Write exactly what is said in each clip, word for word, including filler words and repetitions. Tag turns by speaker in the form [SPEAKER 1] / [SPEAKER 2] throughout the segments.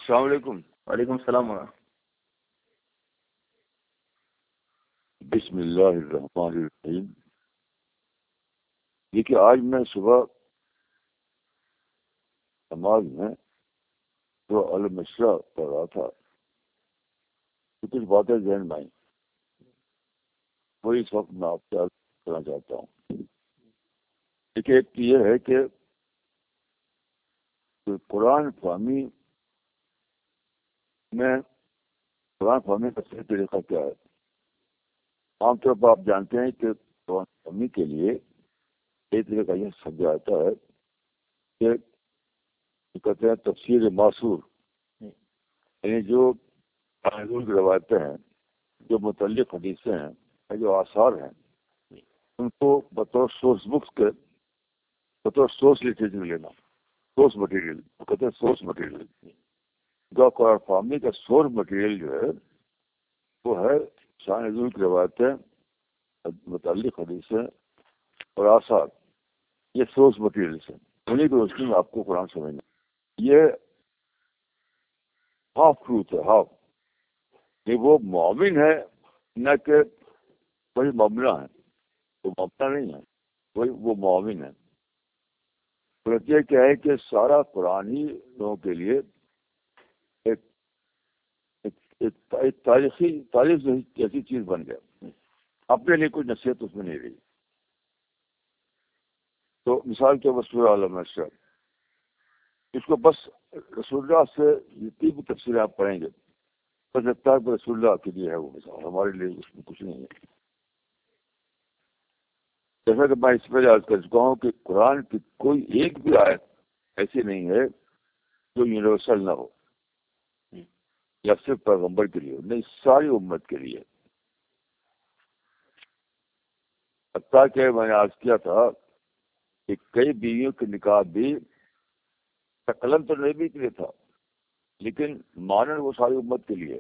[SPEAKER 1] السلام علیکم.
[SPEAKER 2] وعلیکم السلام ورحمۃ.
[SPEAKER 1] بسم اللہ الرحمن الرحیم. دیکھیے آج میں صبح نماز میں جو المشرہ پڑھ رہا تھا تو کچھ باتیں ذہن میں آئیں، وہی اس وقت میں آپ سے عرض کرنا چاہتا ہوں. دیکھیے ایک تو یہ ہے کہ قرآن فہمی میں قرآن فہمی کا صحیح طریقہ کیا ہے. عام طور پر آپ جانتے ہیں کہ قرآن فہمی کے لیے ایک طریقہ یہ سمجھا جاتا ہے کہ کہتے ہیں تفسیر معصور، یعنی جو کی روایتیں ہیں، جو متعلق حدیثیں ہیں، جو آثار ہیں، ان کو بطور سورس بکس کے بطور سورس لٹریچر لینا، سورس مٹیریل کہتے ہیں. سورس مٹیریل جو قرآن فہمی کا سورس مٹیریل جو ہے وہ ہے شان نزول کی روایتیں، متعلق حدیثیں اور آثار. یہ سورس مٹیریلس ہیں، انہیں کی روشنی میں آپ کو قرآن سمجھنا. یہ ہاف ٹروتھ ہے، ہاف. یہ وہ مومن ہے نہ کہ وہی مومنہ ہے. وہ مومنہ نہیں ہے، وہی وہ مومن ہے. یہ کیا ہے کہ سارا قرآن ہی لوگوں کے لیے ایک ایک, ایک تاریخی تاریخ جیسی چیز بن گیا. اپنے لیے کوئی نصیحت اس میں نہیں رہی. تو مثال کے رسول عالم اشرف اس کو بس رسول اللہ سے جتنی بھی تفسیریں آپ پڑھیں گے بس لگتا ہے کہ رسول اللہ کے لیے ہے وہ مثال، ہمارے لیے اس میں کچھ نہیں ہے. جیسا کہ میں اس پہ یاد کر چکا ہوں کہ قرآن کی کوئی ایک بھی آیت ایسی نہیں ہے جو یونیورسل نہ ہو یا صرف پیغمبر کے لیے ہو، نہیں ساری امت کے لیے. حتیٰ کہ میں نے آج کیا تھا کہ کئی بیویوں کے نکاح بھی قلم تو نبی کے لیے تھا لیکن مانن وہ ساری امت کے لیے.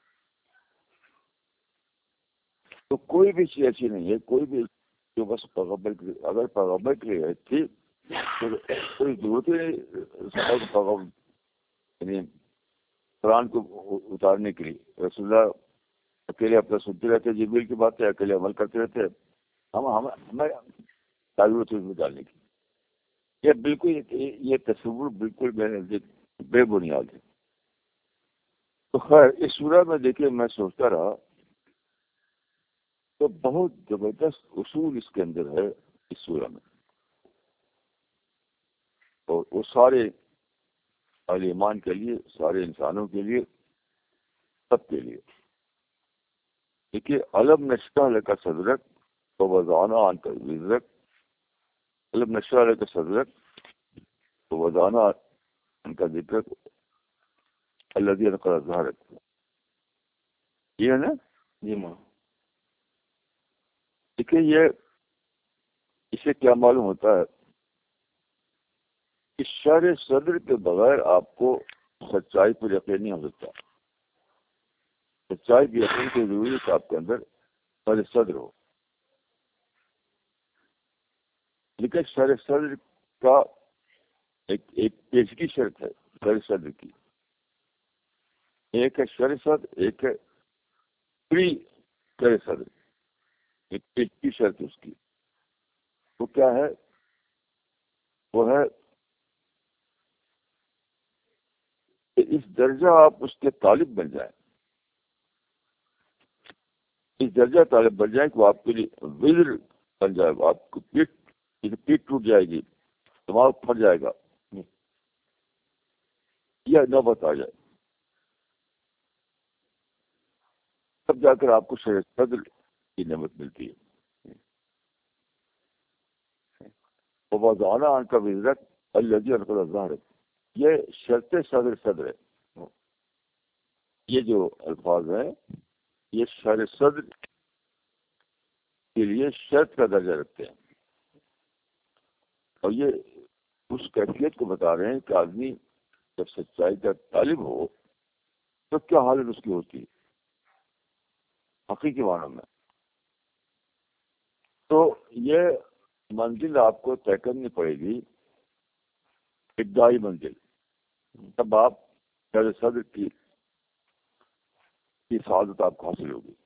[SPEAKER 1] تو کوئی بھی چیز ایسی نہیں ہے، کوئی بھی جو بس پیغمبر کے لیے. اگر پیغمبر کے لیے تھی تو کوئی ضرورت ہی نہیں پیغمبر یعنی قرآن کو اتارنے کے لیے. رسول اللہ اکیلے اپنا سنتے رہتے، جبریل کی باتیں اکیلے عمل کرتے رہتے، ہم ہمیں ضرورت میں ڈالنے کی. یہ بالکل یہ تصور بالکل میرے نزدیک بے بنیاد ہے. تو خیر اس سورہ میں دیکھیے میں سوچتا رہا تو بہت زبردست اصول اس کے اندر ہے اس سورہ میں، اور وہ سارے اہل ایمان کے لیے، سارے انسانوں کے لیے، سب کے لیے. دیکھیے علم نشرح لک صدرک ووضعنا عنک وزرک. علم نشرح لک صدرک ووضعنا عنک ذکرک الذی انقض ظہرک. یہ ہے نا؟
[SPEAKER 2] جی ماں.
[SPEAKER 1] دیکھیے یہ اس سے کیا معلوم ہوتا ہے کہ شرح صدر کے بغیر آپ کو سچائی پر یقین نہیں ہو سکتا. سچائی کی یقین کی ضرورت آپ کے اندر شرح صدر ہو. لیکن شرح صدر کا ایک ایک پیشگی شرط ہے. شرح صدر کی ایک ہے شرح صدر، ایک ہے پری شرح صدر. ایک پیشگی شرط اس کی وہ کیا ہے؟ وہ ہے کہ اس درجہ آپ اس کے طالب بن جائیں، اس درجہ طالب بن جائیں کہ وہ آپ کے لیے وزر بن جائے. آپ کو پیٹ پیٹ ٹوٹ جائے گی، دماغ پھٹ جائے گا، یا نوبت آ جائے تب جا کر آپ کو شرح صدر کی نعمت ملتی ہے. ووضعنا عنک وزرک الذی انقض ظہرک. یہ شرط صدر صدر ہے. یہ جو الفاظ ہیں یہ شرح صدر کے لیے شرط کا درجہ رکھتے ہیں، اور یہ اس کیفیت کو بتا رہے ہیں کہ آدمی جب سچائی کا طالب ہو تو کیا حالت اس کی ہوتی ہے حقیقی معنی میں. تو یہ منزل آپ کو طے کرنی پڑے گی، ابتدائی منزل. تب آپ میرے صدر کی کی سعادت آپ کو حاصل ہوگی.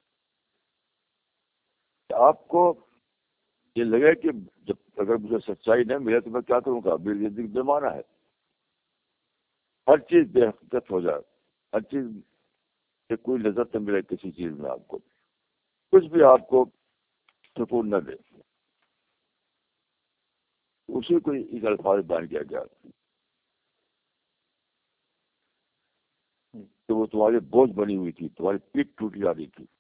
[SPEAKER 1] آپ کو یہ لگے کہ جب اگر مجھے سچائی نہیں ملے تو میں کیا کروں گا, میری زندگی بے معنی ہے, ہر چیز بے حقیقت ہو جائے, ہر چیز سے کوئی لذت نہ ملے کسی چیز میں, آپ کو کچھ بھی آپ کو سکون نہ دے, اسی کو اس الفاظ بیان کیا گیا کہ وہ تمہاری بوجھ بنی ہوئی تھی, تمہاری پیٹ ٹوٹی جا رہی تھی.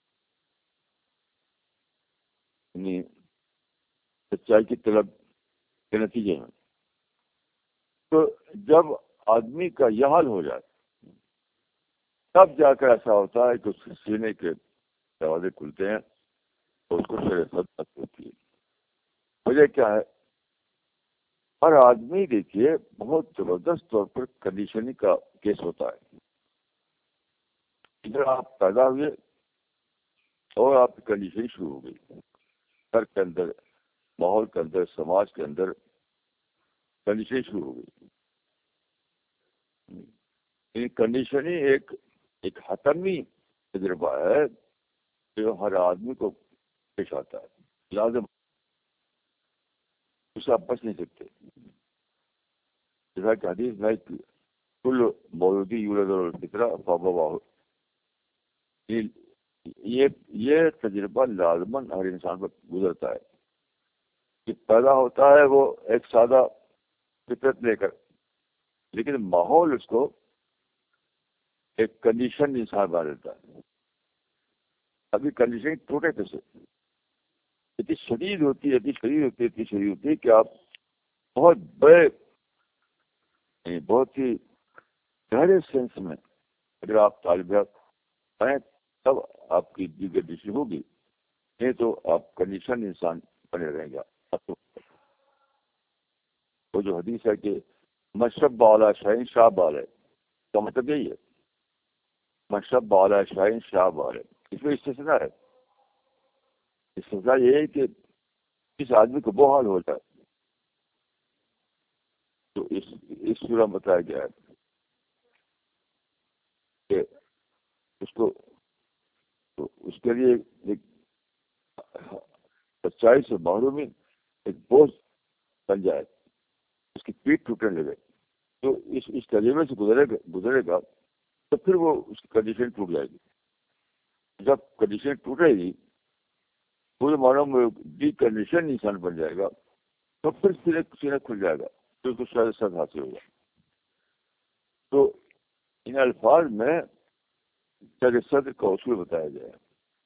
[SPEAKER 1] یعنی سچائی کی طلب کے نتیجے میں. تو جب آدمی کا یہ حال ہو جائے تب جا کر ایسا ہوتا ہے کہ اس کے سینے کے دروازے کھلتے ہیں اور اس کو شرع صدقت ہوتی ہے. وجہ کیا ہے؟ ہر آدمی دیکھیے بہت زبردست طور پر کنڈیشننگ کا کیس ہوتا ہے. ادھر آپ پیدا ہوئے اور آپ کی کنڈیشننگ شروع ہو گئی, گھر کے اندر, ماحول کے اندر, سماج کے اندر کنڈیشننگ شروع ہو گئی. کنڈیشننگ ایک ایک حتمی تجربہ ہے جو ہر آدمی کو پیش آتا ہے, لازم اس سے آپ بچ نہیں سکتے. جیسا کہ حدیث میں کل مولودی یولد الفطرہ فابوا, یہ یہ تجربہ لازماً ہر انسان پر گزرتا ہے کہ پیدا ہوتا ہے وہ ایک سادہ فطرت لے کر, لیکن ماحول اس کو ایک کنڈیشن انسان بنا دیتا ہے. ابھی کنڈیشن ٹوٹے کیسے, اتنی شدید ہوتی ہے اتنی شدید ہوتی ہے اتنی شدید ہوتی ہے کہ آپ بہت بڑے بہت ہی گہرے سینس میں اگر آپ طالب علم ہیں تب آپ کی دی کنڈیشن ہوگی, نہیں تو آپ کنڈیشن انسان بنے رہیں گا. وہ جو حدیث ہے کہ مشرب بالا شاہین شاہ بال ہے, کا مطلب یہی ہے مشرب بالا شاہین شاہ بال ہے. اس میں استثناء ہے. استثناء یہ ہے کہ اس آدمی کو وہ حال ہوتا ہے تو اس اس سورہ میں بتایا گیا ہے کہ اس کو تو اس کے لیے ایک سچائی سے محرومی ایک بوجھ بن جائے, اس کی پیٹ ٹوٹنے لگے. تو اس اس تجربے سے گزرے گا گزرے گا تو پھر وہ اس کی کنڈیشن ٹوٹ جائے گی. جب کنڈیشن ٹوٹے گی پورے معنوں میں ڈی کنڈیشن انسان بن جائے گا تو پھر سینے سینے کھل جائے گا, تو اس کو شاید سد حاصل ہوگا. تو ان الفاظ میں شاید صدر کا اصول بتایا گیا ہے.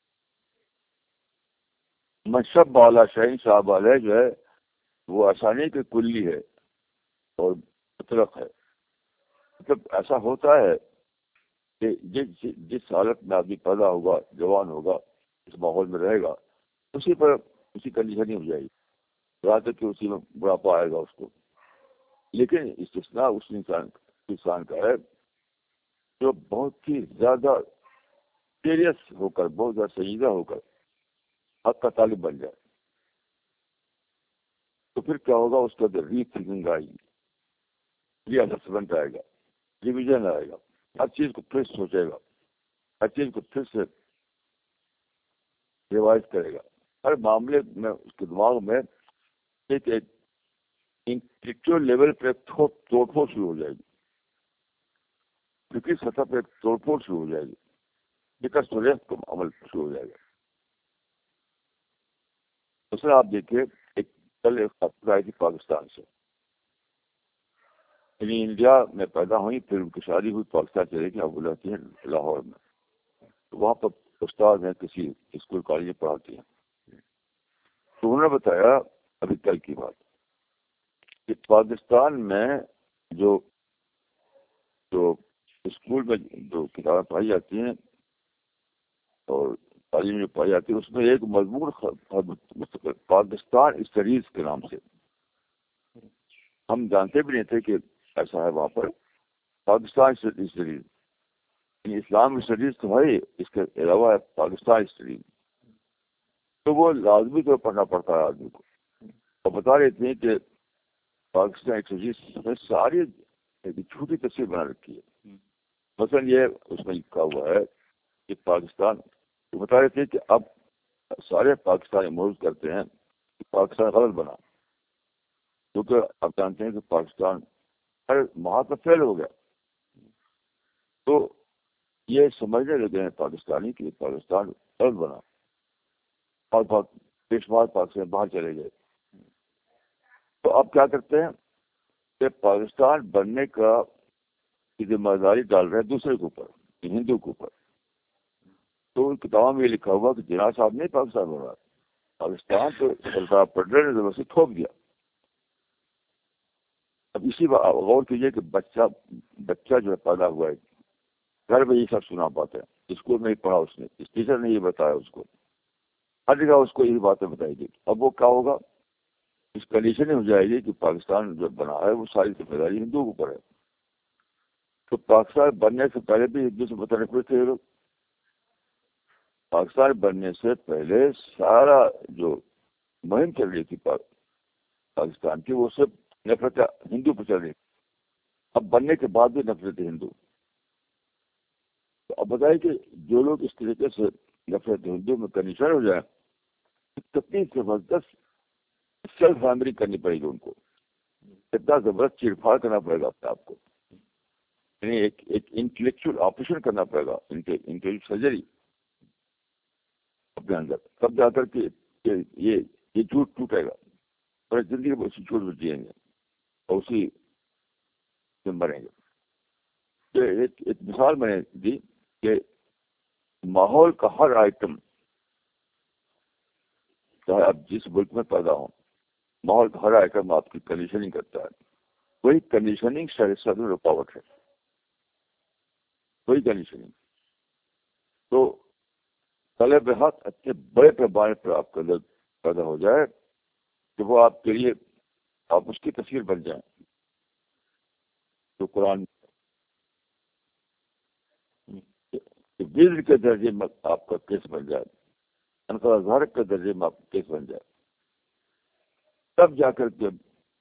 [SPEAKER 1] مشرب بالا شاہین صاحب والے جو ہے وہ آسانی کی کلی ہے اور مطلق ہے. مطلب ایسا ہوتا ہے کہ جس جس حالت میں آدمی پیدا ہوگا, جوان ہوگا, اس ماحول میں رہے گا, اسی پر اسی کنڈیشن ہی ہو جائے گی, یہاں تک کہ اسی میں بڑھاپا آئے گا اس کو. لیکن استثناء اس انسان انسان کا ہے جو بہت ہی زیادہ سیریس ہو کر, بہت زیادہ سنجیدہ ہو کر حق کا طالب بن جائے. تو پھر کیا ہوگا, اس کا ری تھنکنگ آئے گی, ری اسسمنٹ آئے گا, ریویژن آئے گا, ہر چیز کو پھر سوچے گا, ہر چیز کو پھر سے ریوائز کرے گا. ہر معاملے میں اس کے دماغ میں ایک ایک انٹلیکچوئل لیول پہ توڑ پھوڑ شروع ہو جائے گی, فکری سطح پہ ایک توڑ پھوڑ شروع ہو جائے گی, بکس تو ریس کا عمل شروع ہو جائے گا. دوسرا آپ دیکھیے, ایک کل ایک خاتون آئی تھی پاکستان سے, یعنی انڈیا میں پیدا ہوئی, پھر ان کی شادی ہوئی, پاکستان چلے گی, اب وہ رہتی ہیں لاہور میں. تو وہاں پر استاد ہیں, کسی اسکول کالج میں پڑھاتی ہیں. تو انہوں نے بتایا ابھی کل کی بات کہ پاکستان میں جو جو اسکول میں جو کتابیں پڑھائی جاتی ہیں اور تعلیم جو پائی جاتی ہے اس میں ایک مضمون مستقل پاکستان اسٹڈیز کے نام سے, ہم جانتے بھی نہیں تھے کہ ایسا ہے وہاں پر پاکستان اسٹڈیز. اسلام اسٹڈیز تو ہے, اس کے علاوہ ہے پاکستان اسٹڈیز. تو وہ لازمی طور پڑھنا پڑتا ہے آدمی کو. اور بتا رہے تھے کہ پاکستان اسٹڈیز میں ساری ایک چھوٹی تصویر بنا رکھی ہے مثلاً یہ اس میں لکھا ہوا ہے کہ پاکستان بتا رہے تھے کہ اب سارے پاکستانی محسوس کرتے ہیں کہ پاکستان غلط بنا، کیونکہ آپ جانتے ہیں کہ پاکستان ہر مہا کا فیل ہو گیا. تو یہ سمجھنے لگے ہیں پاکستانی کہ پاکستان غلط بنا اور پیشوار پاکستان باہر چلے گئے. تو اب کیا کرتے ہیں کہ پاکستان بننے کا ذمہ داری ڈال رہے ہیں دوسرے کے اوپر، ہندو کے اوپر. تو ان کتابوں میں یہ لکھا ہوا کہ جناح صاحب نے پاکستان بنا، پاکستان تو سرکار پٹلے نے زبردستی تھوپ دیا. اب اسی بات غور کیجیے کہ بچہ بچہ جو ہے پیدا ہوا ہے گھر میں یہ سب سنا پاتا ہے، اسکول میں ہی پڑھا اس نے، اس ٹیچر نے یہ بتایا اس کو، ہر جگہ اس کو یہی باتیں بتائی گئی. اب وہ کیا ہوگا، اس کنڈیشن ہو جائے گی کہ پاکستان جو بنا ہے وہ ساری ذمہ داری ہندوؤں کے اوپر ہے. تو پاکستان بننے سے پہلے بھی ہندو سے متنفر تھے لوگ. پاکستان بننے سے پہلے سارا جو مہم چل رہی تھی پاکستان کی وہ سب نفرت ہندو پہ چل رہی تھی. اب بننے کے بعد بھی نفرت ہندو. تو اب بتائیے کہ جو لوگ اس طریقے سے نفرت ہندو میں کنڈیشن ہو جائیں کتنی زبردست سیلف ہیمرنگ کرنی پڑے گی ان کو، کتنا زبردست چیڑ پھاڑ کرنا پڑے گا اپنے آپ کو، یعنی ایک ایک انٹلیکچوئل آپریشن کرنا پڑے گا، انٹلیکچوئل سرجری اپنے اندر. تب جا کر کے یہ یہ جھوٹ ٹوٹے گا اور زندگی میں اسی جھوٹ میں جیئیں گے اور اسی میں مریں گے. ایک ایک مثال میں نے دی کہ ماحول کا ہر آئٹم، چاہے آپ جس ملک میں پیدا ہوں، ماحول کا ہر آئٹم آپ کی کنڈیشننگ کرتا ہے. وہی کنڈیشننگ شہر میں رکاوٹ ہے، وہی کنڈیشننگ. تو طلب حق اچھے بڑے پیمانے پر آپ کا اندر پیدا ہو جائے کہ وہ آپ کے لیے آپ اس کی تصویر بن جائیں. تو قرآن وزر کے درجے میں آپ کا کیس بن جائے، انقاظ کے درجے میں آپ کا کیس بن جائے، تب جا کر کے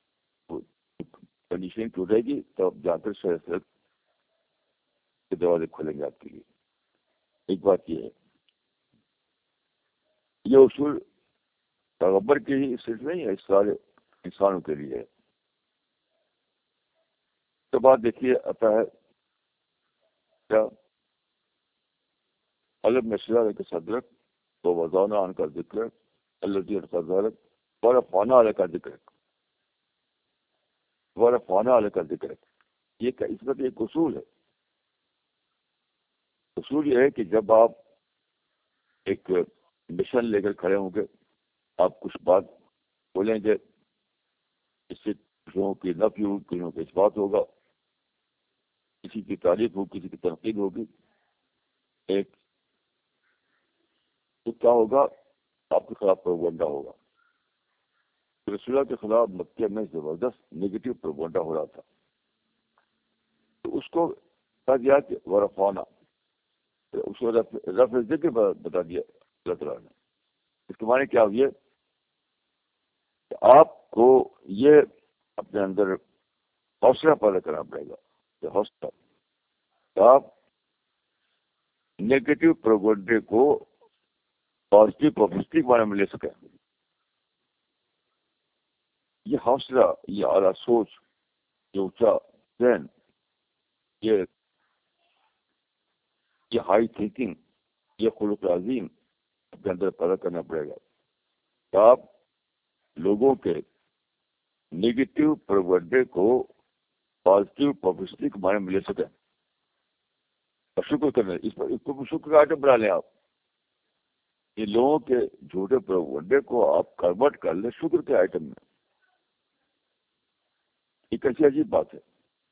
[SPEAKER 1] کنڈیشن ٹوٹے گی، تب جا کر شہر کے دروازے کھولیں گے آپ کے لیے. ایک بات یہ ہے، یہ اصول پیغمبر کے ہی صرف نہیں ہے، سارے انسانوں کے لیے ہے. تو بات دیکھیے آتا ہے کیا علم نشرہ کے صدرک تو وضانا ان کا ذکر اللہ کا ذرک اور فانا علیہ کا ذکر اور فانا علیہ کا ذکر. یہ اس وقت ایک اصول ہے. اصول یہ ہے کہ جب آپ ایک مشن لے کر کھڑے ہوں گے، آپ کچھ بات بولیں گے، اس سے کچھوں کی نفی ہو، کچھوں کا اس بات ہوگا، کسی کی تعریف ہو، کسی کی تنقید ہوگی. ایک تو کیا ہوگا، آپ کے خلاف پروپیگنڈا ہوگا. رسول اللہ کے خلاف مکہ میں زبردست نگیٹو پروپیگنڈا ہو رہا تھا. تو اس کو کہا گیا کہ ورفانا، اس کو رفع ذکر بتا دیا اللہ تعالیٰ نے. اس کے معنی کیا ہوئی کہ آپ کو یہ اپنے اندر حوصلہ پیدا کرنا پڑے گا کہ حوصلہ آپ نیگیٹو پروپیگنڈے کو پازیٹیو پبلسٹی معنی میں لے سکیں. یہ حوصلہ، یہ اعلیٰ سوچ، یہ اونچا ذہن، یہ یہ ہائی تھنکنگ، یہ خلق عظیم اپنے اندر پیدا کرنا پڑے گا کہ آپ لوگوں کے نیگیٹو پروپیگنڈے کو پازیٹیو پبلسٹی کے معنی میں لے سکیں اور شکر کریں. اس پر اس کو شکر کا آئٹم بنا لیں. آپ یہ لوگوں کے جھوٹے پروپیگنڈے کو آپ کنورٹ کر لیں شکر کے آئٹم میں. یہ کیسی عجیب بات ہے.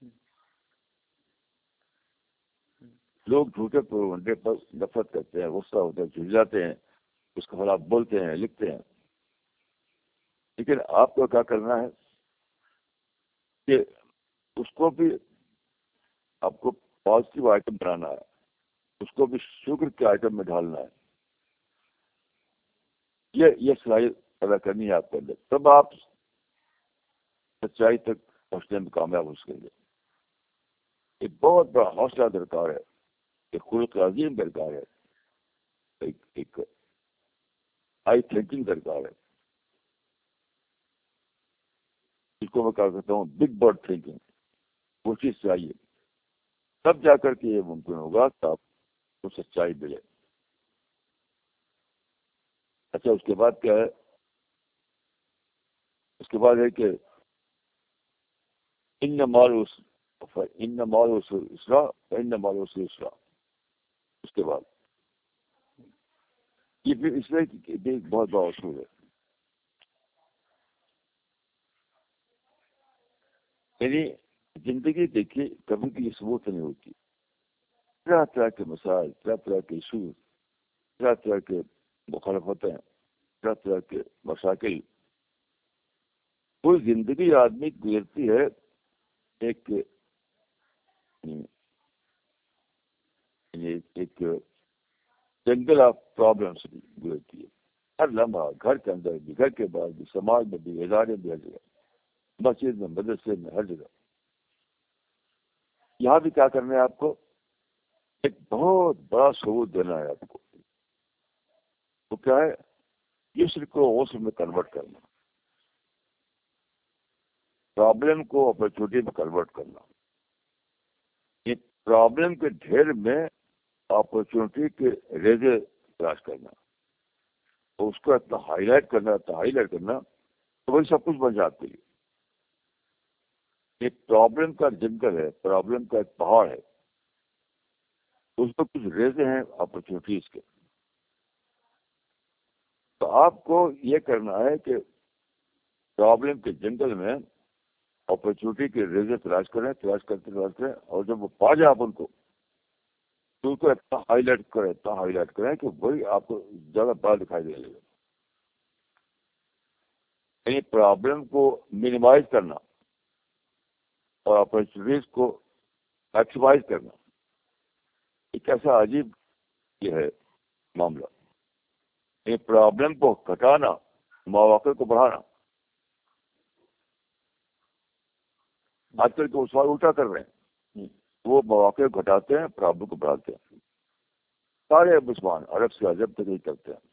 [SPEAKER 1] لوگ جھوٹے پروپیگنڈے پر نفرت کرتے ہیں، غصہ ہوتے ہیں، جھجلاتے ہیں، اس کے خلاف بولتے ہیں، لکھتے ہیں. لیکن آپ کو کیا کرنا ہے کہ اس کو بھی آپ کو پازیٹیو آئٹم بنانا ہے، اس کو بھی شکر کے آئٹم میں ڈالنا ہے. یہ یہ صلاحیت پیدا کرنی ہے آپ کے اندر، تب آپ سچائی تک پہنچنے میں کامیاب ہو سکیں گے. ایک بہت بڑا حوصلہ درکار ہے، ایک خلق عظیم درکار ہے، ایک ایک ہائی تھنکنگ درکار ہے، جس کو میں کہا کرتا ہوں بگ برڈ تھنکنگ. وہ چیز چاہیے، تب جا کر کے یہ ممکن ہوگا کہ آپ کو سچائی ملے. اچھا اس کے بعد کیا ہے؟ اس کے بعد ہے کہ ان مال ان مال اسرا ان مال اسرا. اس کے بعد یہ پھر اس میں ایک بہت بڑا اصول ہے، یعنی زندگی دیکھیے کبھی بھی ثبوت نہیں ہوتی. طرح طرح کے مسائل، طرح طرح کے ایشوز، طرح طرح کے مخالفتیں، طرح طرح کے مشاکل. پوری زندگی آدمی گزرتی ہے ایک ایک جنگل آف پرابلمس گزرتی ہے. ہر لمحہ گھر کے اندر بھی، گھر کے باہر بھی، سماج میں بھی، ادارے میں، ہر جگہ، مسجد میں، مدرسے میں، ہر جگہ. یہاں بھی کیا کرنا ہے آپ کو؟ ایک بہت بڑا ثبوت دینا ہے آپ کو. وہ کیا ہے؟ یسر کو غسل میں کنورٹ کرنا، پرابلم کو اپرچونٹی میں کنورٹ کرنا. یہ پرابلم کے ڈھیر میں اپرچونٹی کے ریزے تلاش کرنا، تو اس کو اتنا ہائی لائٹ کرنا اتنا ہائی لائٹ کرنا تو وہی سب کچھ بن جاتی ہے. ایک پرابلم کا جنگل ہے، پرابلم کا ایک پہاڑ ہے، اس میں کچھ ریزے ہیں اپرچونیٹیز کے. تو آپ کو یہ کرنا ہے کہ پرابلم کے جنگل میں اپرچونیٹی کے ریزے تلاش کریں، تلاش کرتے تلاش کریں، اور جب وہ پا جائے آپ ان کو تو اس کو اتنا ہائی لائٹ کریں اتنا ہائی لائٹ کریں کہ وہی آپ کو زیادہ بڑا دکھائی دے لگے. یعنی پرابلم کو منیمائز کرنا اور اپرچونیٹیز کو میکسیمائز کرنا، ایک ایسا عجیب یہ ہے معاملہ. یہ پرابلم کو گھٹانا، مواقع کو بڑھانا. آج کل کے سوال الٹا کر رہے ہیں، وہ مواقع گھٹاتے ہیں، پرابلم کو بڑھاتے ہیں. سارے مسلمان عرب سے عجب تک نہیں کرتے ہیں.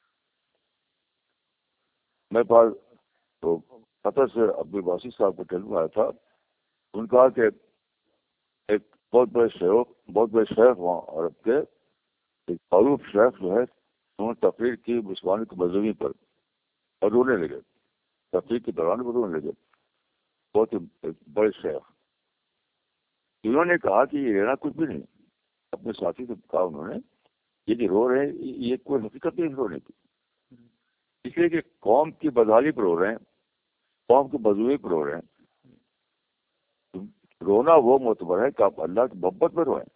[SPEAKER 1] میرے پاس تو قطر سے عبدالباسی صاحب کو ٹیلیفون آیا تھا. ان کا کہ ایک بہت بڑے شیخ بہت بڑے شیخ وہاں عرب کے ایک معروف شیخ جو ہے، انہوں نے تقریر کی مسلمانوں کی مذہبی پر اور رونے لگے. تقریر کے دوران وہ رونے لگے. بہت ہی بڑے شیخ. انہوں نے کہا کہ یہ لینا کچھ بھی نہیں. اپنے ساتھی سے کہا انہوں نے، یہ جو رو رہے ہیں یہ کوئی حقیقت نہیں رونے کی، اس لیے کہ قوم کی بدحالی پر رو رہے ہیں، قوم کی مزدوری پر رو رہے ہیں. رونا وہ معتبر ہے کہ آپ اللہ کی محبت میں روئیں.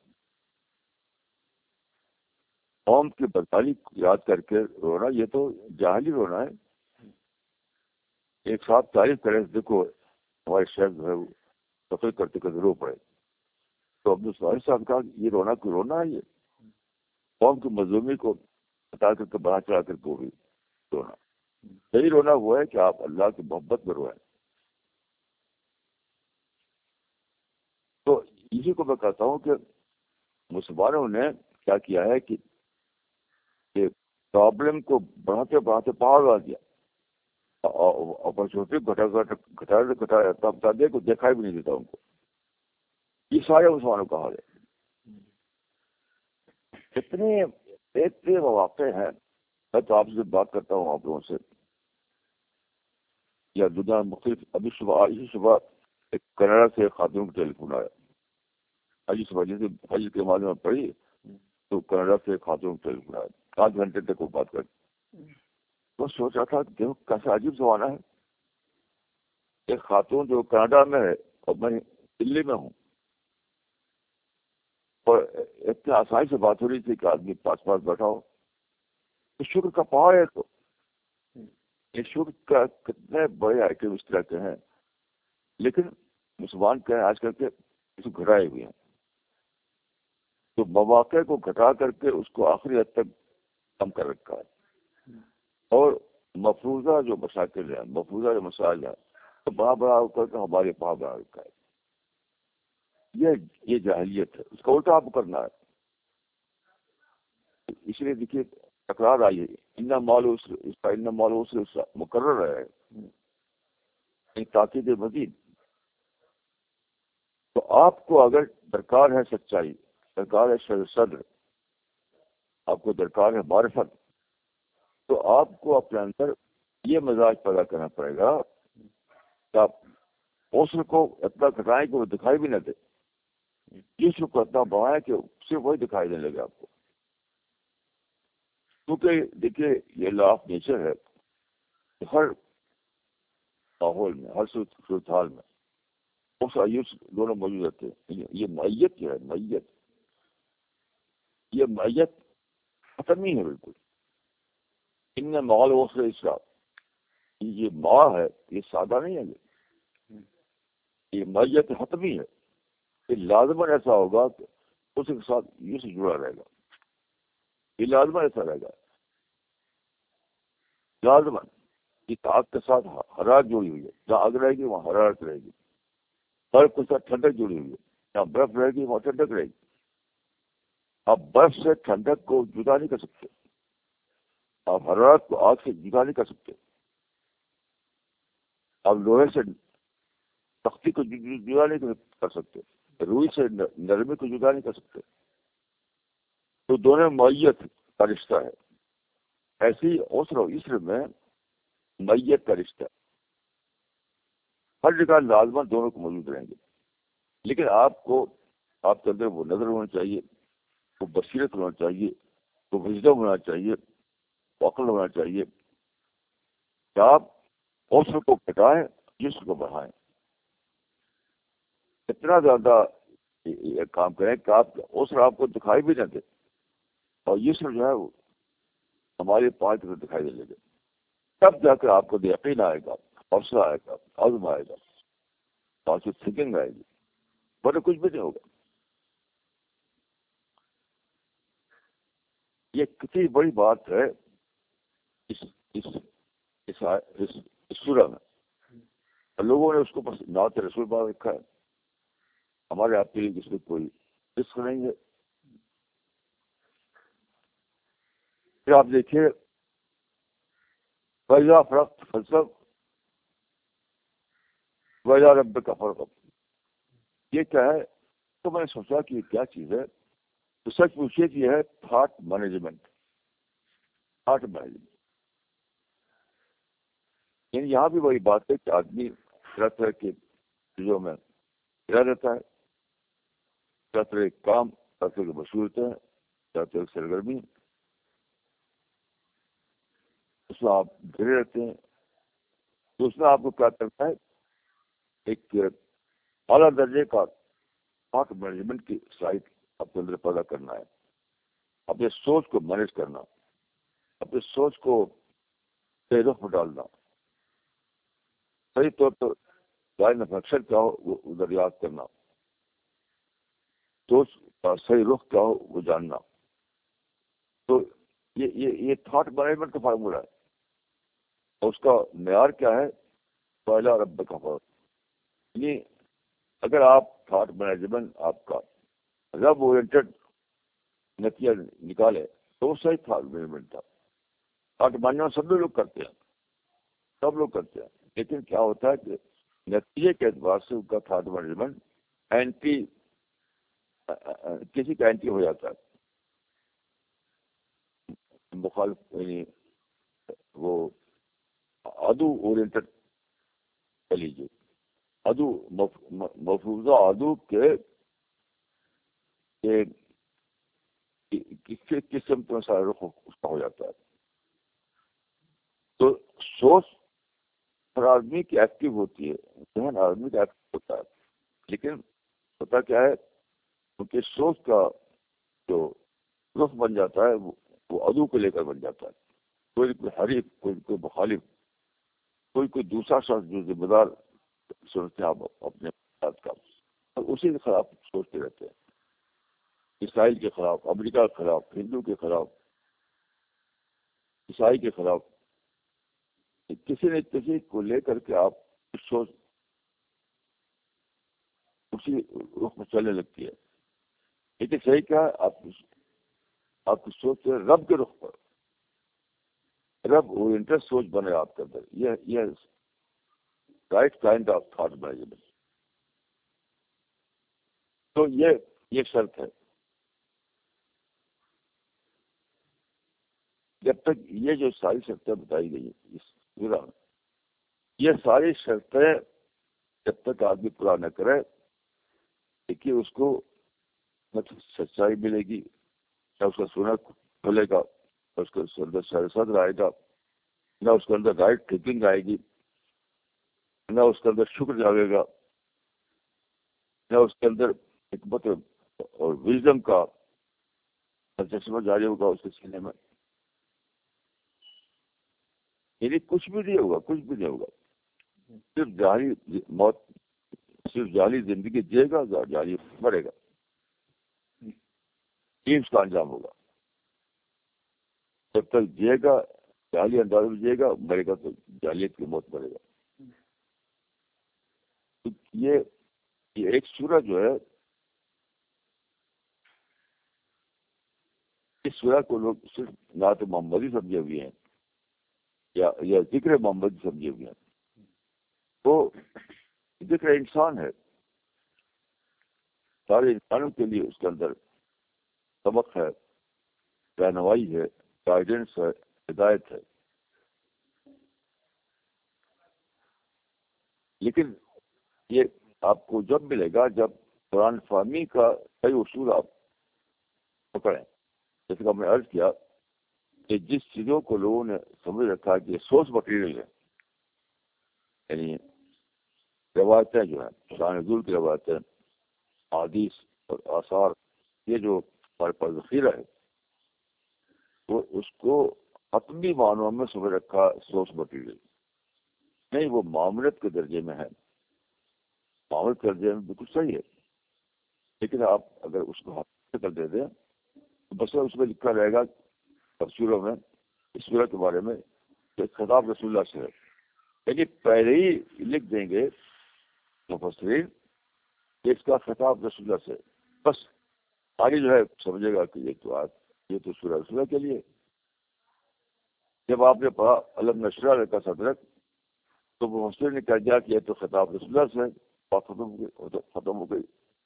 [SPEAKER 1] قوم کی بدحالی یاد کر کے رونا یہ تو جاہلی رونا ہے. ایک ساتھ تعریف کرے، دیکھو ہمارے شہر جو ہے وہ تقریر کرتے کرتے رو پڑے. تو عبد الصالح صاحب کہا یہ رونا کیوں رونا ہے؟ یہ قوم کی مظلومی کو بتا کر کے بڑھا چڑھا کر کے وہ بھی رونا. صحیح رونا وہ ہے کہ آپ اللہ کی محبت میں روئیں. تو اسی کو میں کہتا ہوں کہ مسلمانوں نے کیا کیا ہے کہ پرابلم کو بڑھاتے بڑھاتے پہاڑ لا دیا، اپرچونیٹی گھٹا گھٹا گھٹا بتا دیا کہ دیکھائی بھی نہیں دیتا ان کو. یہ سارے مسلمانوں کا حال ہے. اتنے اتنے مواقع ہیں. میں تو آپ سے بات کرتا ہوں آپ لوگوں سے یا دنیا مختلف. ابھی صبح اسی صبح ایک کینیڈا سے ایک خاتون کا ٹیلیفون آیا. آج صبح جیسے حج کے معلوم میں پڑھی تو کینیڈا سے ایک خاتون کا ٹیلیفون آیا. آدھ گھنٹے تک وہ بات کر. تو سوچا تھا دیکھو کیسا عجیب زمانہ ہے. ایک خاتون جو کینیڈا میں ہے اور میں دلی میں ہوں، اور اتنے آسانی سے بات ہو رہی تھی کہ آدمی پاس پاس بیٹھا ہو. شکر کا پہاڑ ہے. تو یہ شکر کا کتنے بڑے آئٹم اس طرح کے ہیں، لیکن مسلمان کیا ہے آج کل کے اس کو گھٹائے ہوئے ہیں. تو مواقع کو گھٹا کر کے اس کو آخری حد تک کم کر رکھا ہے. اور مفروضہ جو مشاکل ہیں، مفروضہ جو مسائل ہیں، تو بڑا بڑا ہو کر کے ہمارے پاس بڑا رکھا ہے. یہ یہ جاہلیت ہے، اس کا الٹا آپ کو کرنا ہے. اس لیے دیکھیے تکرار آئی ہے، ان مال اس کا ان مال اس مقرر ہے تاکید مزید. تو آپ کو اگر درکار ہے سچائی، درکار ہے شر صدر، آپ کو درکار ہے معرفت، تو آپ کو اپنے اندر یہ مزاج پیدا کرنا پڑے گا کہ آپ حسن کو اتنا گھٹائیں کہ وہ دکھائی بھی نہ دے، جسم کو اتنا بڑھائیں کہ صرف وہی دکھائی دینے لگے آپ کو. کیونکہ دیکھیے یہ لا آف نیچر ہے، ہر ماحول میں، ہر صورتحال میں اس آیوس دونوں موجود رہتے ہیں. یہ معیت جو ہے، معیت یہ معیت ختم ہی ہے بالکل. ان میں ماحول وسر اسلام، یہ ماں ہے، یہ سادہ نہیں ہے، یہ یہ معیت حتمی ہے. یہ لازماً ایسا ہوگا کہ اس کے ساتھ یہ سے جڑا رہے گا، یہ لازماً ایسا رہے گا، لازماً. یہ آگ کے ساتھ حرارت جڑی ہوئی ہے، جہاں آگ رہے گی وہاں حرارت رہے گی. برف کے ساتھ ٹھنڈک جڑی ہوئی ہے، جہاں برف رہے گی وہاں ٹھنڈک رہے گی. آپ برف سے ٹھنڈک کو جدا نہیں کر سکتے، آپ حرارت کو آگ سے جدا نہیں کر سکتے، آپ لوہے سے تختی کو جدا نہیں کر سکتے، روئی سے نرمی کو جدا نہیں کر سکتے. تو دونوں معیت کا رشتہ ہے. ایسی عسر و عسر میں معیت کا رشتہ ہے. ہر جگہ لازمت دونوں کو موجود رہیں گے، لیکن آپ کو آپ کے اندر وہ نظر ہونا چاہیے، وہ بصیرت ہونا چاہیے، وہ وژڈم ہونا چاہیے، وہ عقل ہونا چاہیے کہ آپ عسر کو گھٹائیں، جسم کو بڑھائیں. اتنا زیادہ یہ کام کریں کہ آپ عسر آپ کو دکھائی بھی نہ دے، اور یسر جو ہے وہ ہمارے پانچ میں دکھائی دے لگے. تب جا کر آپ کو یقین آئے گا، حوصلہ آئے گا، عزم آئے گا، پازیٹو تھنکنگ آئے گی، ورنہ کچھ بھی نہیں ہوگا. یہ کتنی بڑی بات ہے اس اس اس اس, اس سورہ میں. لوگوں نے اس کو بس نعت رسول باب رکھا ہے. ہمارے آپ کے لیے اس میں کوئی رزق نہیں ہے. پھر آپ دیکھیے ویزا فرق فلسف ویزا رب کا فرق، یہ کیا ہے؟ تو میں نے سوچا کہ یہ کیا چیز ہے. تو سچ پوچھیے کہ یہ ہے تھاٹ مینجمنٹ. تھاٹ مینجمنٹ یعنی یہاں بھی وہی بات ہے کہ آدمی طرح طرح کی چیزوں میں گرا رہتا ہے، طرح طرح کے کام، طرح طرح کی مصروفیتیں ہیں، طرح طرح کی سرگرمی، اس میں آپ گھرے رہتے ہیں. تو اس میں آپ کو کیا کرنا ہے؟ ایک اعلیٰ درجے کا تھاٹ مینجمنٹ کی صلاحیت اپنے اندر پیدا کرنا ہے. اپنے سوچ کو مینج کرنا، اپنے سوچ کو صحیح رخ میں ڈالنا، صحیح طور پر لائن آف ایکشن کیا ہو وہ ادھر یاد کرنا، سوچ کا صحیح رخ کیا ہو وہ جاننا. تو یہ یہ یہ تھاٹ مینجمنٹ کا فارمولہ ہے. اور اس کا معیار کیا ہے؟ پہلا رب کا فرق. یعنی اگر آپ تھاٹ مینجمنٹ آپ کا رب اورینٹڈ نتیجہ نکالے تو وہ صحیح تھاٹ مینجمنٹ تھا. تھاٹ مینجمنٹ سب لوگ کرتے ہیں، سب لوگ کرتے ہیں، لیکن کیا ہوتا ہے کہ نتیجے کے اعتبار سے ان کا تھاٹ مینجمنٹ اینٹی کسی کا اینٹی ہو جاتا ہے، مخالف، یعنی وہ ادو اورینٹڈ کر لیجیے، ادو مفروضہ ادو کے کس قسم کا سارا رخ اس کا ہو جاتا ہے. تو سوچ ہر آدمی کی ایکٹیو ہوتی ہے، ذہن آدمی کا ایکٹیو ہوتا ہے، لیکن ہوتا کیا ہے ان کی سوچ کا جو رخ بن جاتا ہے وہ ادو کو لے کر بن جاتا ہے. کوئی کوئی حریف، کوئی کوئی مخالف، کوئی کوئی دوسرا شخص جو ذمہ دار سمجھتے ہیں آپ اپنے ساتھ کا، اور اسی کے خلاف سوچتے رہتے ہیں. اسرائیل کے خلاف، امریکہ کے خلاف، ہندو کے خلاف، عیسائی کے خلاف، کسی نہ کسی کو لے کر کے آپ سوچ اسی رخ میں چلنے لگتی ہے. لیکن صحیح کیا ہے, آپ آپ کی سوچ ہے رب کے رخ پر, رب اورینٹڈ سوچ بنے آپ کے اندر. یہ یہ رائٹ کائنڈ آف تھاٹ بنے. تو یہ یہ شرط ہے. جب تک یہ جو ساری شرطیں بتائی گئی ہیں اس سورہ میں, یہ ساری شرطیں جب تک آدمی پورا نہ کرے, دیکھیے اس کو نہ سچائی ملے گی, نہ اس کا سونا کھلے گا, نہ اس کے اندر شر صدر آئے گا, نہ اس کے اندر رائٹ تھنکنگ آئے گی, نہ اس کے اندر شکر جاگے گا, نہ اس کے اندر حکمت اور وزڈم کا چشمہ جاری ہوگا اس کے سینے میں. یعنی کچھ بھی نہیں ہوگا, کچھ بھی نہیں ہوگا. صرف جاری موت, صرف جعلی زندگی جیے گا, جعلی مرے گا. یہ اس کا انجام ہوگا. جب تک جیے گا جعلی انداز میں جیے گا, مرے گا تو جعلیت کی موت مرے گا. تو یہ یہ ایک سورہ جو ہے, اس سورہ کو لوگ صرف نعت محمدی سمجھے ہوئے ہیں یا یا ذکر محمدی سمجھے ہوئے ہیں. تو ذکر انسان ہے, سارے انسانوں کے لیے اس کے اندر سبق ہے, رہنمائی ہے, گائیڈنس ہے, ہدایت ہے. لیکن یہ آپ کو جب ملے گا جب قرآن فہمی کا کئی اصول آپ پکڑیں. جیسے کہ ہم نے عرض کیا کہ جس چیزوں کو لوگوں نے سمجھ رکھا کہ یہ سورس مٹیریل ہے, یعنی روایتیں جو ہیں, شان نزول کی روایتیں, احادیث اور آثار, یہ جو ہمارے پاس ذخیرہ ہے, وہ اس کو حتمی معنوں میں سمجھ رکھا سورس مٹیریل نہیں, وہ معاملت کے درجے میں ہے. معاملت کے درجے میں بالکل صحیح ہے, لیکن آپ اگر اس کو حق کر دے دیں تو بس اس میں لکھا رہے گا تفسیروں میں اس سورہ کے بارے میں کہ خطاب رسول اللہ سے ہے. یعنی پہلے ہی لکھ دیں گے مفسرین کہ اس کا خطاب رسول اللہ سے, بس آگے جو ہے سمجھے گا کہ یہ تو آج یہ تو سورہ رسول اللہ کے لیے. جب آپ نے پڑھا علم نشرہ کا صدرک تو مفسر نے کہہ دیا کہ یہ تو خطاب رسول اللہ سے, بات ختم ہو گئی, ختم ہو گئی.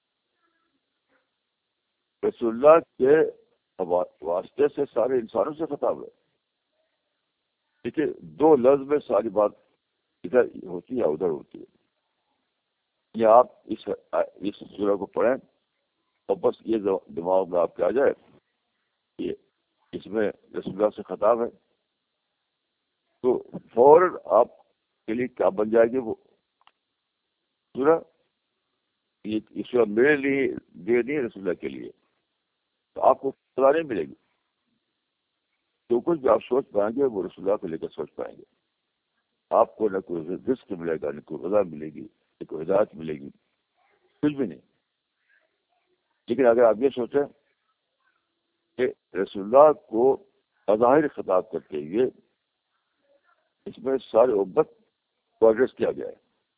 [SPEAKER 1] رسول اللہ کے واسطے سے سارے انسانوں سے خطاب ہے. دیکھیے دو لفظ میں ساری بات ادھر ہوتی ہے ادھر ہوتی ہے. یا آپ اس اس سورہ کو پڑھیں اور بس یہ دماغ میں آپ کے آ جائے کہ اس میں رسول اللہ سے خطاب ہے, تو فوراً آپ کے لیے کیا بن جائے گی وہ سورہ. یہ سورہ میرے لیے دے نہیں رسول اللہ کے لیے, تو آپ کو خدا نہیں ملے گی. جو کچھ بھی آپ سوچ پائیں گے وہ رسول اللہ کو لے کر سوچ پائیں گے. آپ کو نہ کوئی رزق ملے گا, نہ کوئی غذا ملے گی, نہ کوئی ہدایت ملے گی, کچھ بھی نہیں. لیکن اگر آپ یہ سوچیں کہ رسول اللہ کو بظاہر خطاب کرتے ہوئے اس میں سارے امت کو ایڈریس کیا گیا ہے,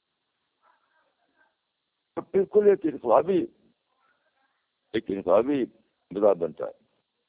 [SPEAKER 1] تو بالکل ایک انقلابی ایک انقلابی مزاج بنتا ہے.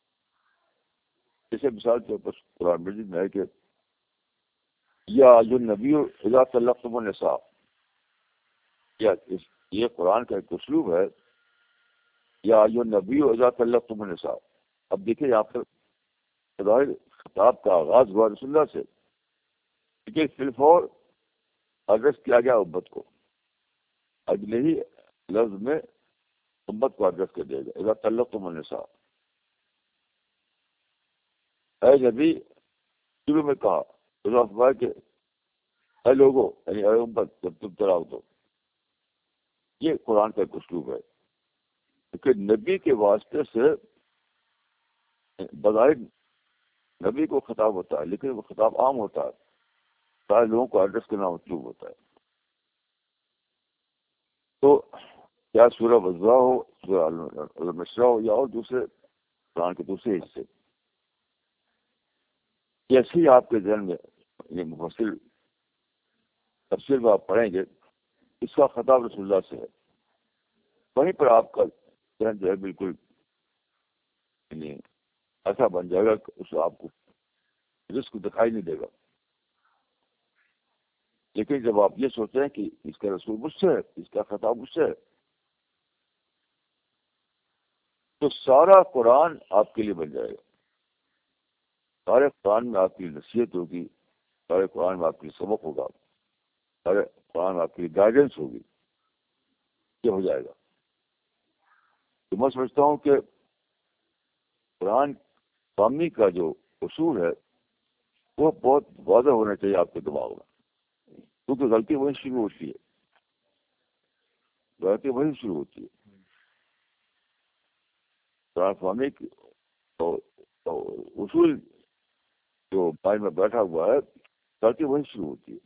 [SPEAKER 1] جیسے مثال کے اوپر قرآن مجید میں ہے کہ یا جو نبی اذا طلقتم النساء, یا یہ قرآن کا ایک اسلوب ہے, یا جو نبی اذا طلقتم النساء. اب دیکھیں یہاں پر خطاب کا آغاز ہوا رسول اللہ سے, لیکن فلفور ایڈریس کیا گیا امت کو. اگلے ہی لفظ میں امت کو ایڈریس کر دیا گیا, اذا طلقتم النساء. اے نبی شروع میں کہا کہ اے لوگوں, یعنی اے امت جب تم طلاق دو. یہ قرآن کا ایک اسلوب ہے, کیونکہ نبی کے واسطے سے بظاہر نبی کو خطاب ہوتا ہے, لیکن وہ خطاب عام ہوتا ہے, سارے لوگوں کو ایڈریس کرنا مطلوب ہوتا ہے. تو کیا سورہ وضاح ہو, سورہ المشرہ ہو, یا اور دوسرے قرآن کے دوسرے حصے, جیسے ہی آپ کے ذہن میں یعنی مفصل تفسیر میں آپ پڑھیں گے اس کا خطاب رسول اللہ سے ہے, وہیں پر آپ کا ذہن جو ہے بالکل یعنی ایسا بن جائے گا کہ اس آپ کو رزق دکھائی نہیں دے گا. لیکن جب آپ یہ سوچتے ہیں کہ اس کا رسول مجھ سے ہے, اس کا خطاب مجھ سے ہے, تو سارا قرآن آپ کے لیے بن جائے گا. سارے قرآن میں آپ کی نصیحت ہوگی, سارے قرآن میں آپ کے لیے سبق ہوگا, سارے قرآن میں آپ کے لیے گائیڈنس ہوگی. یہ ہو جائے گا. تو میں سمجھتا ہوں کہ قرآن فہمی کا جو اصول ہے وہ بہت واضح ہونا چاہیے آپ کے دماغ میں, کیونکہ غلطی وہیں شروع ہوتی ہے. غلطی وہیں شروع ہوتی ہے. قرآن فہمی کی اصول جو مائنڈ میں بیٹھا ہوا ہے, غلطی وہیں شروع ہوتی ہے.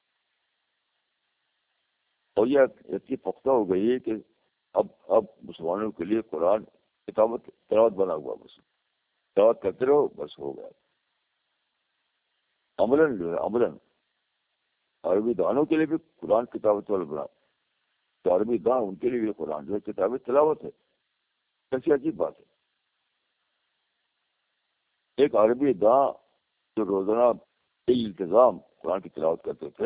[SPEAKER 1] اور یہ اتنی پختہ ہو گئی ہے کہ اب اب مسلمانوں کے لیے قرآن کتابت تلاوت بنا ہوا, بس تلاوت کرتے رہو بس ہو گیا. عملاً جو ہے عملاً عربی دانوں کے لیے بھی قرآن کتابت والا بنا, تو عربی داں ان کے لیے بھی قرآن جو ہے کتاب تلاوت ہے. کیسی عجیب بات ہے. ایک عربی داں جو روزانہ بے التزام قرآن کی تلاوت کرتے تھے,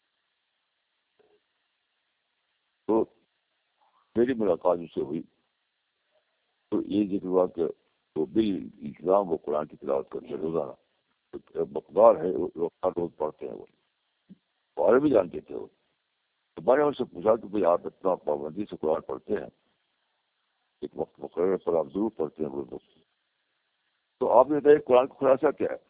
[SPEAKER 1] تو میری ملاقات اس سے ہوئی تو یہ ذکر ہوا کہ وہ بال التزام وہ قرآن کی تلاوت کرتے روزانہ. مقدار ہے وہ ہر روز پڑھتے ہیں, وہ عربی جانتے تھے. وہ تو میں نے ان سے پوچھا کہ بھائی آپ اتنا پابندی سے قرآن پڑھتے ہیں, ایک وقت مقرر پر آپ ضرور پڑھتے ہیں وہ وقت, تو آپ نے بتایا قرآن کا خلاصہ کیا ہے؟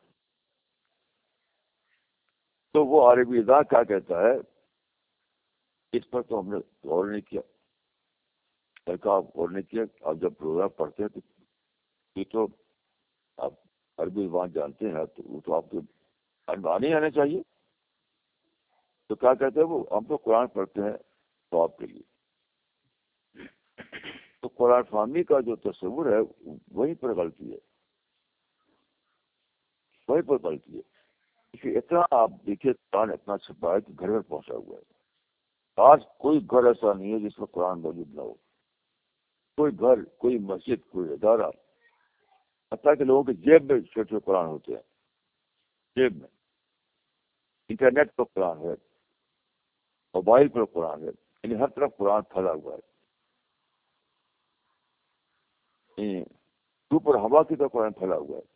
[SPEAKER 1] تو وہ عربی ادا کیا کہتا ہے, اس پر تو ہم نے غور نہیں کیا. کہا آپ غور نہیں کیا, آپ جب پروگرام پڑھتے ہیں تو یہ تو آپ عربی زبان جانتے ہیں تو وہ تو آپ کے آنے آنے چاہیے. تو کیا کہتے ہیں وہ, ہم تو قرآن پڑھتے ہیں تو آپ کے لیے. تو قرآن فہمی کا جو تصور ہے وہیں پر غلطی ہے, وہیں پر غلطی ہے. کہ اتنا آپ دیکھیے قرآن اتنا چھپا ہے کہ گھر گھر پہنچا ہوا ہے. آج کوئی گھر ایسا نہیں ہے جس میں قرآن موجود نہ ہو. کوئی گھر, کوئی مسجد, کوئی ادارہ, حتیٰ کہ لوگوں کے جیب میں چھوٹے چھوٹے قرآن ہوتے ہیں, جیب میں. انٹرنیٹ پر قرآن ہے, موبائل پر قرآن ہے, یعنی ہر طرف قرآن پھیلا ہوا ہے. اوپر ہوا کی طرف قرآن پھیلا ہوا ہے.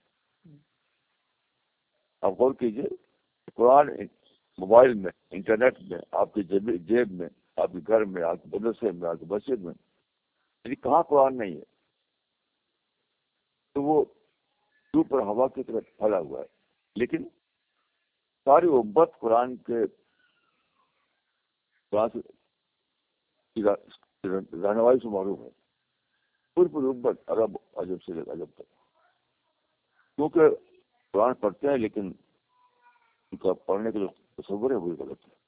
[SPEAKER 1] آپ غور کیجیے, قرآن موبائل میں, انٹرنیٹ میں, آپ کے جیب میں, آپ کے گھر میں, آپ کے مدرسے میں, آپ کے مسجد میں, یعنی کہاں قرآن نہیں ہے. تو وہ اوپر ہوا کی طرف پھیلا ہوا ہے. لیکن ساری امت قرآن کے رہنمائی سے معروف ہے. پوری پوری امت عرب عجب سے عجب تک, کیونکہ قرآن پڑھتے ہیں لیکن ان کا پڑھنے کا جو تصور ہے وہی غلط ہے.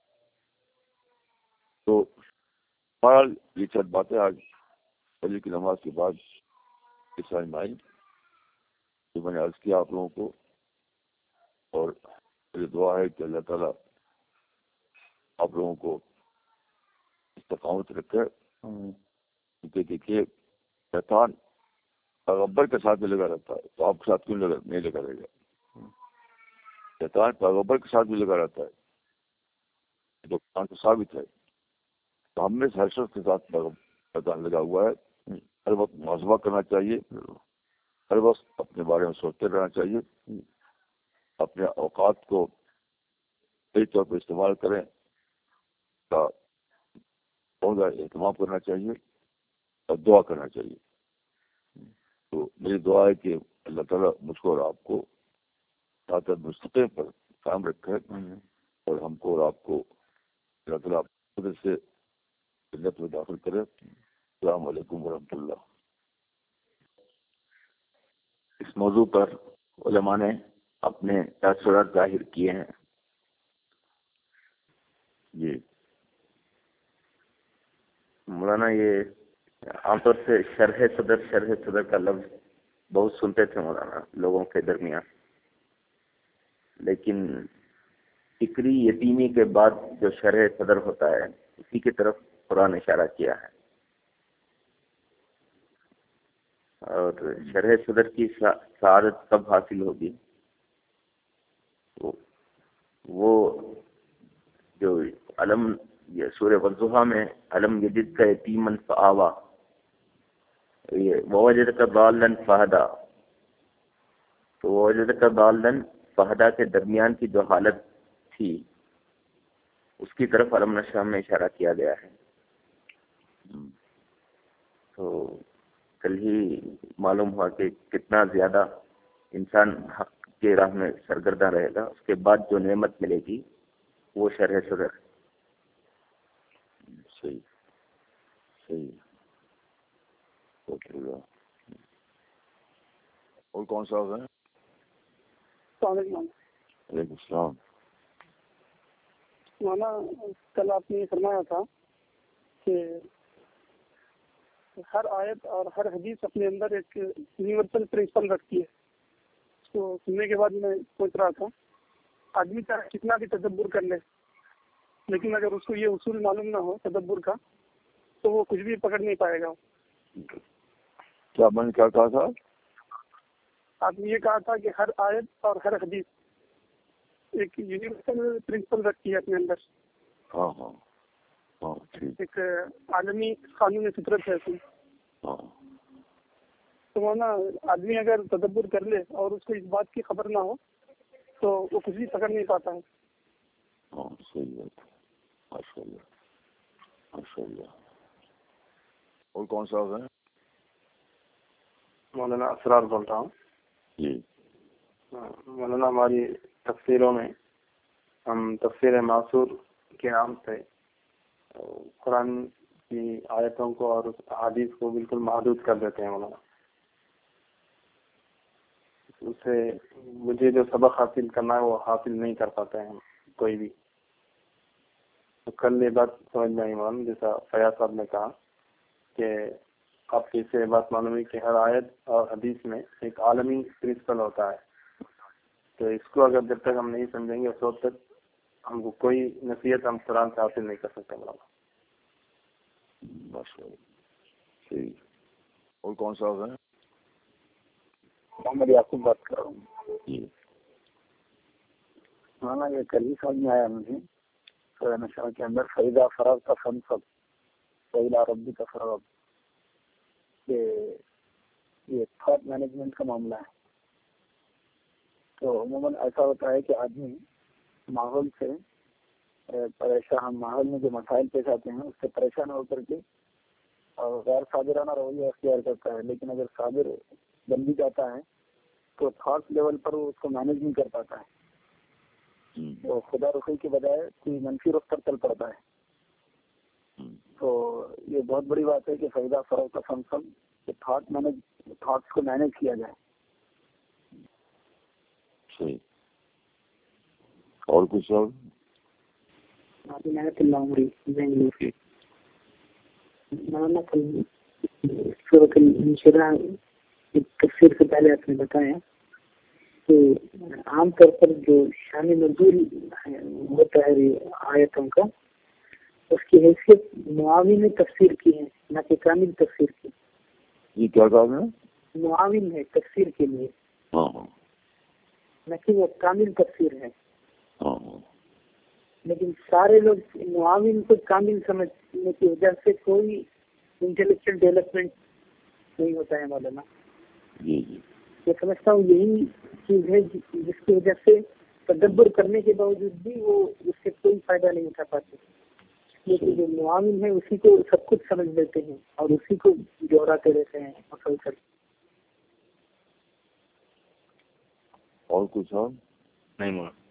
[SPEAKER 1] تو بہرحال یہ چند باتیں آج فجر کی نماز کے بعد اس سمجھ میں آئی جو میں نے عرض کیا آپ لوگوں کو. اور میری دعا ہے کہ اللہ تعالیٰ آپ لوگوں کو استقامت رکھے. کیونکہ دیکھیے شیطان پیغمبر کے ساتھ بھی لگا رہتا ہے, تو آپ کے ساتھ کیوں لگا نہیں لگا رہے گا؟ شیطان پیغمبر کے ساتھ بھی لگا رہتا ہے, جو قرآن کو ثابت ہے. تو ہم میں سے ہر شخص کے ساتھ شیطان لگا ہوا ہے. ہر وقت محاسبہ کرنا چاہیے, ہر وقت اپنے بارے میں سوچتے رہنا چاہیے, اپنے اوقات کو صحیح طور پر استعمال کریں کا بہت زیادہ اہتمام کرنا چاہیے اور دعا کرنا چاہیے. تو میری دعا ہے کہ اللہ تعالیٰ مجھ کو اور آپ کو طاقت مستقیم پر قائم رکھے, اور ہم کو اور آپ کو اللہ تعالیٰ خود سے جنت میں داخل کرے. السلام علیکم ورحمۃ اللہ.
[SPEAKER 2] اس موضوع پر علماء نے اپنے تاثرات ظاہر کیے ہیں.
[SPEAKER 1] جی
[SPEAKER 2] مولانا, یہ عام طور سے شرح صدر شرح صدر کا لفظ بہت سنتے تھے مولانا لوگوں کے درمیان, لیکن فکری یتیمی کے بعد جو شرح صدر ہوتا ہے اسی کی طرف قرآن اشارہ کیا ہے. اور شرح صدر کی سعادت کب حاصل ہوگی؟ وہ جو علم سورہ والضحیٰ میں علم یجد کا یتیمن فآوا، ووجدک ضالن فہدا، تو ووجدک ضالن فہدا کے درمیان کی جو حالت تھی اس کی طرف علم نشرح میں اشارہ کیا گیا ہے. تو کل ہی معلوم ہوا کہ کتنا زیادہ انسان حق کے راہ میں سرگردہ رہے گا، اس کے بعد جو نعمت ملے گی وہ شرح صدر.
[SPEAKER 1] صحیح صحیح. اور کون سا ہے؟
[SPEAKER 3] السلام علیکم.
[SPEAKER 1] وعلیکم السلام.
[SPEAKER 3] مولانا کل آپ نے فرمایا تھا کہ ہر آیت اور ہر حدیث اپنے اندر ایک یونیورسل پرنسپل رکھتی ہے. اس کو سننے کے بعد میں سوچ رہا تھا آدمی چاہے کتنا بھی تدبر کر لے، لیکن اگر اس کو یہ اصول معلوم نہ ہو تدبر کا تو وہ کچھ بھی پکڑ نہیں پائے گا.
[SPEAKER 1] کیا میں نے کیا کہا تھا؟
[SPEAKER 3] آپ نے یہ کہا تھا کہ ہر آیت اور ہر حدیث ایک یونیورسل پرنسپل رکھتی ہے اپنے اندر.
[SPEAKER 1] ہاں ہاں ہاں ٹھیک.
[SPEAKER 3] ایک عالمی قانون فطرت ہے اس میں.
[SPEAKER 1] ہاں
[SPEAKER 3] تو وہ نا آدمی اگر تدبر کر لے اور اس کو اس بات کی خبر نہ ہو تو وہ کچھ بھی پکڑ نہیں پاتا ہے.
[SPEAKER 1] ہاں صحیح بات. ماشاء اللہ ماشاء اللہ. اور کون سا ہے؟
[SPEAKER 4] مولانا اسرار بول رہا ہوں.
[SPEAKER 1] جی
[SPEAKER 4] مولانا ہماری تفسیروں میں ہم تفسیر معصور کے نام سے قرآن کی آیتوں کو اور حدیث کو بالکل محدود کر دیتے ہیں مولانا. اسے مجھے جو سبق حاصل کرنا ہے وہ حاصل نہیں کر پاتے ہیں کوئی بھی. تو کل یہ بات سمجھ میں آئی مولانا، جیسا فیاض صاحب نے کہا کہ آپ کی سے بات معلوم ہے کہ ہر آیت اور حدیث میں ایک عالمی پرنسپل ہوتا ہے. تو اس کو اگر جب تک ہم نہیں سمجھیں گے اس وقت تک ہم کو کوئی نصیحت ہم قرآن سے حاصل نہیں کر سکتے مولانا.
[SPEAKER 1] ماشاء اللہ صحیح. اور کون سا ہے؟
[SPEAKER 5] محمد یعقوب بات کر رہا ہوں.
[SPEAKER 1] جی
[SPEAKER 5] مولانا یہ کل ہی سمجھ میں آیا مجھے سورہ نشاء کے اندر فَإِذَا فَرَغْتَ فَانصَبْ وَإِلَىٰ رَبِّكَ فَارْغَب، کہ یہ تھاٹ مینجمنٹ کا معاملہ ہے. تو عموماً ایسا ہوتا ہے کہ آدمی ماحول سے پریشان، ماحول میں جو مسائل پیش آتے ہیں اس سے پریشان ہو کر کے اور غیر صابرانہ رویہ اختیار کرتا ہے. لیکن اگر صابر بن بھی جاتا ہے تو تھاٹ لیول پر وہ اس کو مینیج نہیں کر پاتا ہے. تو خدا رخی کے بجائے کوئی منفی رخ پر چل پڑتا ہے. تو یہ بہت بڑی بات ہے کہ فائدہ فروغ کا فنکشن کہ تھاٹ مینج تھاٹس کو مینیج کیا جائے.
[SPEAKER 1] صحیح. اور کچھ اور؟
[SPEAKER 3] عنایت اللہ عمری بنگلور. مولانا سورۃ الانشراح تفسیر سے پہلے آپ نے بتایا کہ عام طور پر جو شان نزول ہوتا ہے آیتوں کا اس کی حیثیت معاون تفسیر کی ہے نہ کہ کامل تفسیر کی.
[SPEAKER 1] یہ کیا کام ہے؟
[SPEAKER 3] معاون ہے تفسیر کے لیے،
[SPEAKER 1] ہاں
[SPEAKER 3] نہ کہ وہ کامل تفسیر ہے.
[SPEAKER 1] ہاں.
[SPEAKER 3] لیکن سارے لوگ معاون کو کامل سمجھنے کی وجہ سے کوئی انٹلیکچوئل ڈیولپمنٹ نہیں ہوتا ہے مولانا.
[SPEAKER 1] جی جی
[SPEAKER 3] میں سمجھتا ہوں یہی چیز ہے جس کی وجہ سے تدبر کرنے کے باوجود بھی وہ اس سے کوئی فائدہ نہیں اٹھا پاتے. لیکن جو معاون ہے اسی کو سب کچھ سمجھ لیتے ہیں اور اسی کو دوہراتے رہتے ہیں مسلسل.
[SPEAKER 1] اور کچھ اور؟
[SPEAKER 2] نہیں مولانا.